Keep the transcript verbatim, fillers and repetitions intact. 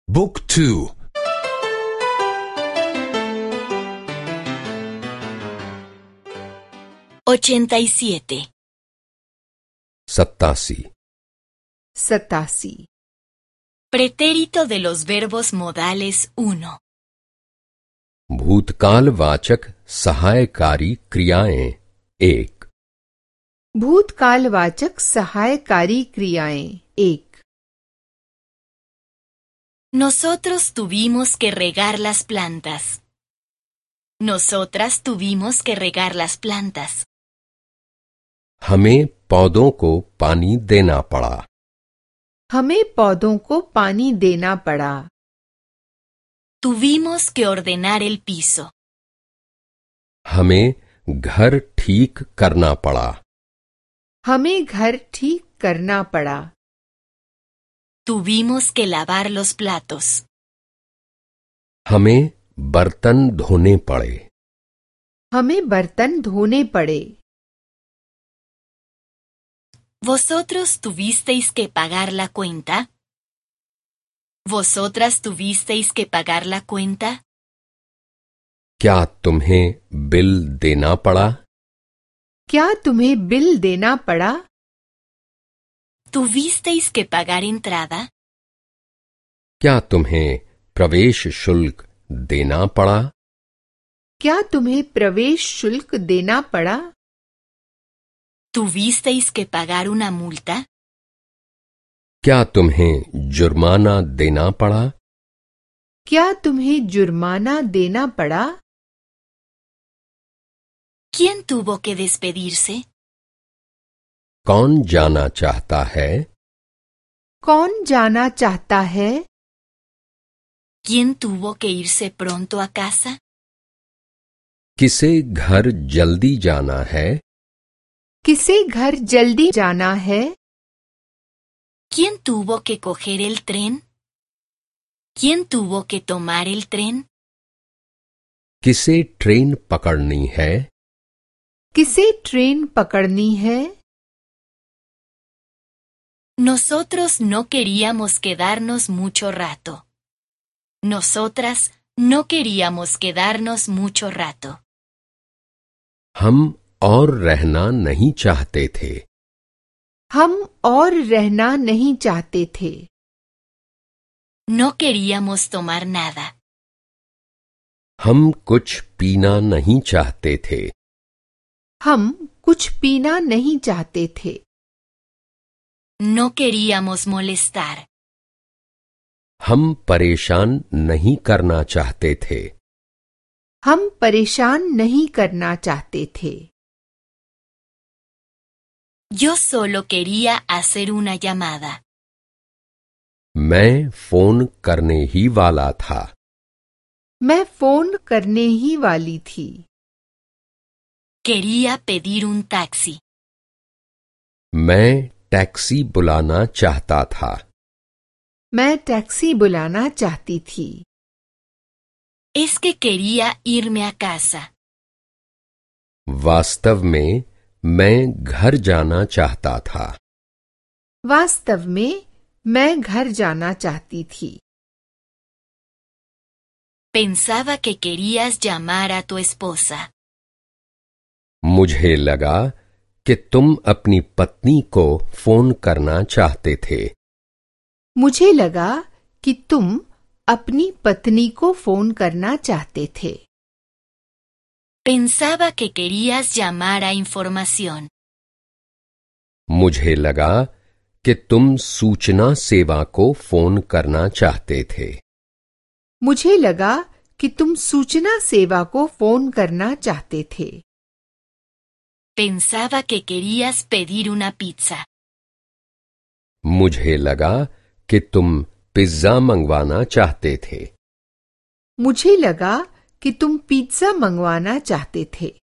Book two. ochenta y siete. सत्तासी सतासी. Pretérito de los verbos modales uno. भूतकाल वाचक सहायकारी क्रियाएं एक. भूतकालवाचक सहायकारी क्रियाएं एक. Nosotros tuvimos que regar las plantas. Nosotras tuvimos que regar las plantas. हमें पौधों को पानी देना पड़ा. हमें पौधों को पानी देना पड़ा. Tuvimos que ordenar el piso. हमें घर ठीक करना पड़ा. हमें घर ठीक करना पड़ा. Tuvimos que lavar los platos. हमें बर्तन धोने पड़े. हमें बर्तन धोने पड़े. ¿Vosotros tuvisteis que pagar la cuenta? ¿Vosotras tuvisteis que pagar la cuenta? क्या तुम्हें बिल देना पड़ा? क्या तुम्हें बिल देना पड़ा? ¿Tuvisteis que pagar entrada? क्या तुम्हें प्रवेश शुल्क देना पड़ा? क्या तुम्हें प्रवेश शुल्क देना पड़ा? ¿Tuvisteis que pagar una multa? क्या तुम्हें जुर्माना देना पड़ा? क्या तुम्हें जुर्माना देना पड़ा? ¿Quién tuvo que despedirse? कौन जाना चाहता है? कौन जाना चाहता है? ¿Quién tuvo que irse pronto a casa? किसे घर जल्दी जाना है? किसे घर जल्दी जाना है? ¿Quién tuvo que coger el tren? ¿Quién tuvo que tomar el tren? किसे ट्रेन पकड़नी है? किसे ट्रेन पकड़नी है? Nosotros no queríamos quedarnos mucho rato. Nosotras no queríamos quedarnos mucho rato. हम और रहना नहीं चाहते थे. हम और रहना नहीं चाहते थे. No queríamos tomar nada. हम कुछ पीना नहीं चाहते थे. हम कुछ पीना नहीं चाहते थे. No queríamos molestar. हम परेशान नहीं करना चाहते थे. हम परेशान नहीं करना चाहते थे. Yo solo quería hacer una llamada. मैं फोन करने ही वाला था. मैं फोन करने ही वाली थी. Quería pedir un taxi. मैं टैक्सी बुलाना चाहता था. मैं टैक्सी बुलाना चाहती थी. Es que quería irme a casa. वास्तव में मैं घर जाना चाहता था. वास्तव में मैं घर जाना चाहती थी. Pensaba que querías llamar a tu esposa. मुझे लगा कि तुम अपनी पत्नी को फोन करना चाहते थे. मुझे लगा कि तुम अपनी पत्नी को फोन करना चाहते थे. Pensaba que querías llamar a información. मुझे लगा कि तुम सूचना सेवा को फोन करना चाहते थे. मुझे लगा कि तुम सूचना सेवा को फोन करना चाहते थे. Pensaba que querías pedir una pizza. मुझे लगा कि तुम पिज्जा मंगवाना चाहते थे. मुझे लगा कि तुम पिज्जा मंगवाना चाहते थे.